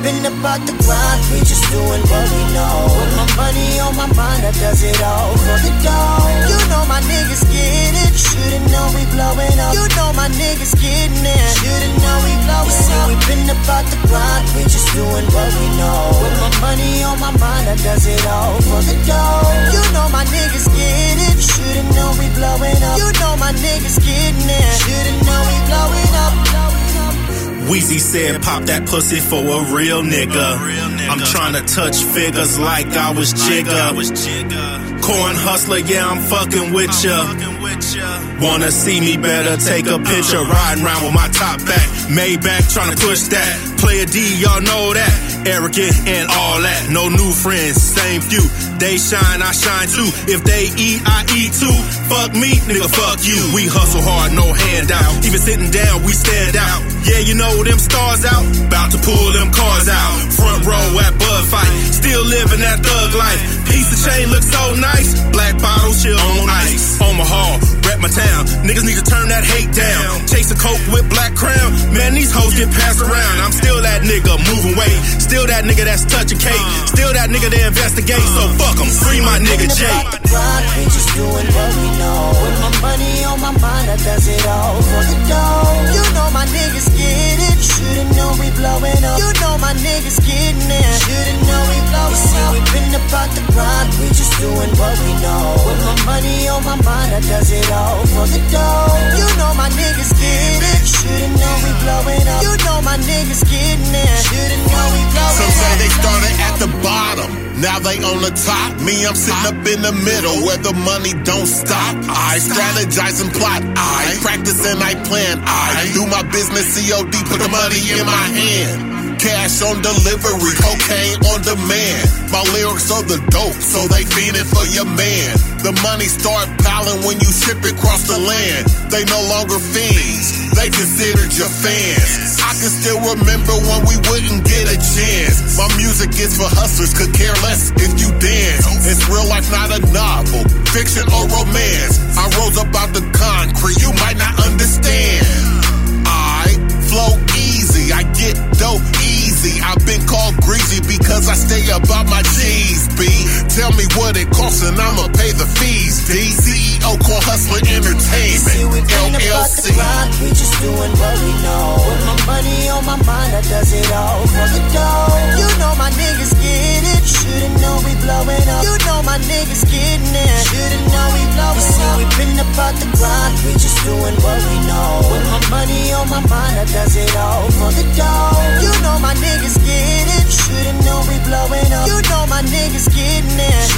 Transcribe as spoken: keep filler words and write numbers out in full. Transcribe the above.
been about the grind, we just doing what we know. With my money on my mind, I does it all for the dough. You know my niggas get it, should've known we blowing up. You know my niggas getting it, should've known we blowing up. See, we been about the grind, we just doing what we know. With my money on my mind, I does it all for the dough. You know my niggas get it, should've known we blowing up. You know my niggas getting it, should've known we blowing up. Weezy said, pop that pussy for a real nigga. I'm tryna touch figures like I was Jigga. Corn hustler, yeah, I'm fucking with ya. Wanna see me, better take a picture. Riding around with my top back, Maybach, tryna push that. Player D, y'all know that. Arrogant and all that. No new friends, same few. They shine, I shine too. If they eat, I eat too. Fuck me, nigga, fuck you. We hustle hard, no handout. Even sitting down, we stand out. Yeah, you know them stars out. About to pull them cars out. Front row at Bud Fight. Still living that thug life. Piece of chain looks so nice. Black bottle, chill on ice. Omaha, rep my town. Niggas need to turn that hate down. Chase a coke with black crown. Man, these hoes get passed around. I'm still that nigga moving weight. Still that nigga that's touching cake. Still that nigga that investigate. So fuck em, free my nigga Jake. We just doing what we know. With my money on my mind, I does it all for the dough. You know my niggas get it. Should've known we blowing up. You know my niggas getting it. Should've known we blowing up. See, we been about the grind. We just doing what we know. With my money on my mind, I does it all for the dough. You know my niggas get it. Should've known we blowing up. You know my niggas getting it. Should've known we blowing up. Some say they started at the bottom. Now they on the top. Me, I'm sitting up in the middle where the money don't stop. I strategize and plot. I practice and I plan. I do my business C O D, put the money in my hand. Cash on delivery, cocaine on demand. My lyrics are the dope, so they feed it for your man. The money start piling when you ship it across the land. They no longer fiends, they considered your fans. I can still remember when we wouldn't get a chance. My music is for hustlers, could care less if you dance. It's real life, not a novel, fiction or romance. I rose up out the concrete, you might not understand. I flow easy, I get dope easy. I've been called greasy because I stay about my G's, B. Tell me what it costs and I'ma pay the fees, D. C E O Core Hustler Entertainment, L L C. We just doing what we know. With my money on my mind, I does it all for the dough. You know my niggas get it. Should've known we blowing up. You know my niggas getting it. Should've known we blowing up. See, we been about the grind. We just doing what we know. With my money on my mind, I does it all for the dough. You know my niggas get it. Should've known we blowing up. You know my niggas getting it.